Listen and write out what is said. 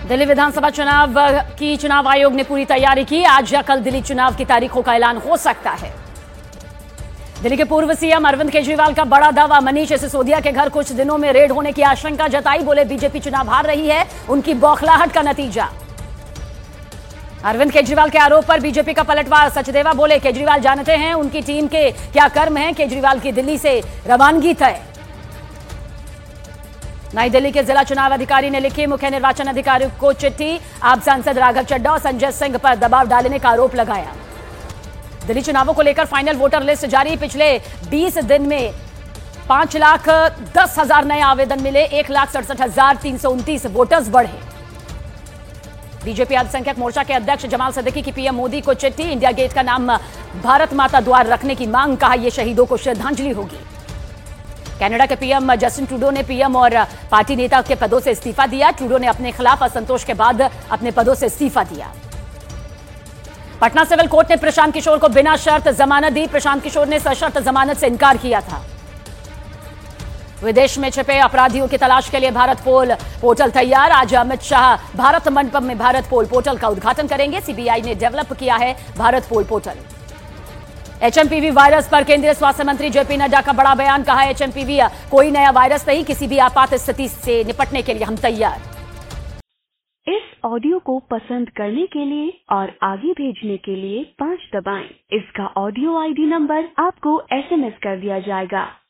दिल्ली विधानसभा चुनाव की चुनाव आयोग ने पूरी तैयारी की। आज या कल दिल्ली चुनाव की तारीखों का ऐलान हो सकता है। दिल्ली के पूर्व सीएम अरविंद केजरीवाल का बड़ा दावा। मनीष सिसोदिया के घर कुछ दिनों में रेड होने की आशंका जताई। बोले बीजेपी चुनाव हार रही है, उनकी बौखलाहट का नतीजा। अरविंद केजरीवाल के आरोप पर बीजेपी का पलटवार। सचदेवा बोले केजरीवाल जानते हैं उनकी टीम के क्या कर्म हैं। केजरीवाल की दिल्ली से रवानगी तय। नई दिल्ली के जिला चुनाव अधिकारी ने लिखी मुख्य निर्वाचन अधिकारी को चिट्ठी। आप सांसद राघव चड्ढा और संजय सिंह पर दबाव डालने का आरोप लगाया। दिल्ली चुनावों को लेकर फाइनल वोटर लिस्ट जारी। पिछले 20 दिन में 5,10,000 नए आवेदन मिले। 1,67,329 वोटर्स बढ़े। बीजेपी अल्पसंख्यक मोर्चा के अध्यक्ष जमाल सिद्दीकी की पीएम मोदी को चिट्ठी। इंडिया गेट का नाम भारत माता द्वार रखने की मांग। कहा यह शहीदों को श्रद्धांजलि होगी। कनाडा के पीएम जस्टिन ट्रूडो ने पीएम और पार्टी नेता के पदों से इस्तीफा दिया। ट्रूडो ने अपने खिलाफ असंतोष के बाद अपने पदों से इस्तीफा दिया। पटना सिविल कोर्ट ने प्रशांत किशोर को बिना शर्त जमानत दी। प्रशांत किशोर ने सशर्त जमानत से इनकार किया था। विदेश में छिपे अपराधियों की तलाश के लिए भारत पोल पोर्टल तैयार। आज अमित शाह भारत मंडपम में भारत पोल पोर्टल का उद्घाटन करेंगे। सीबीआई ने डेवलप किया है Bharat poll portal. HMPV virus पर केंद्रीय स्वास्थ्य मंत्री जेपी नड्डा का बड़ा बयान। कहा एचएमपीवी कोई नया वायरस नहीं, किसी भी आपात स्थिति से निपटने के लिए हम तैयार। इस ऑडियो को पसंद करने के लिए और आगे भेजने के लिए 5 दबाएं। इसका ऑडियो आईडी नंबर आपको एसएमएस कर दिया जाएगा।